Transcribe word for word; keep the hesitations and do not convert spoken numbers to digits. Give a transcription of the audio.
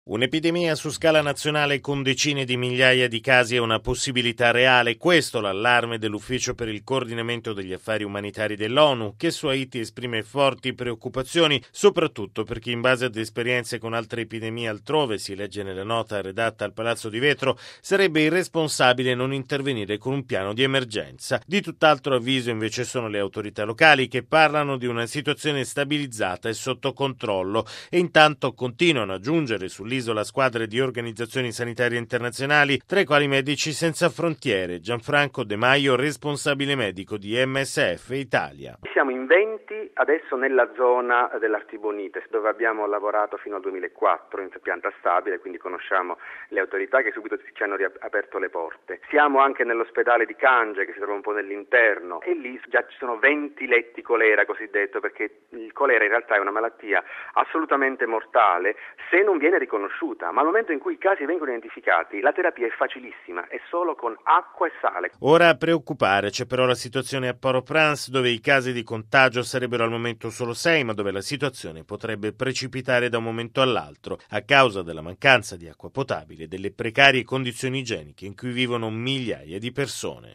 Un'epidemia su scala nazionale con decine di migliaia di casi è una possibilità reale. Questo l'allarme dell'Ufficio per il coordinamento degli affari umanitari dell'ONU, che su Haiti esprime forti preoccupazioni, soprattutto perché in base ad esperienze con altre epidemie altrove, si legge nella nota redatta al Palazzo di Vetro, sarebbe irresponsabile non intervenire con un piano di emergenza. Di tutt'altro avviso invece sono le autorità locali, che parlano di una situazione stabilizzata e sotto controllo, e intanto continuano a giungere sull'isola squadre di organizzazioni sanitarie internazionali, tra i quali Medici Senza Frontiere. Gianfranco De Maio, responsabile medico di M S F Italia. Siamo in venti adesso nella zona dell'Artibonite, dove abbiamo lavorato fino al duemilaquattro in pianta stabile, quindi conosciamo le autorità che subito ci hanno riaperto le porte. Siamo anche nell'ospedale di Cange, che si trova un po' nell'interno, e lì già ci sono venti letti colera cosiddetto, perché il colera in realtà è una malattia assolutamente mortale se non viene riconosciuta, ma al momento in cui i casi vengono identificati la terapia è facilissima, è solo con acqua e sale. Ora a preoccupare c'è però la situazione a Port-au-Prince, dove i casi di contagio sarebbero al momento solo sei, ma dove la situazione potrebbe precipitare da un momento all'altro a causa della mancanza di acqua potabile e delle precarie condizioni igieniche in cui vivono migliaia di persone.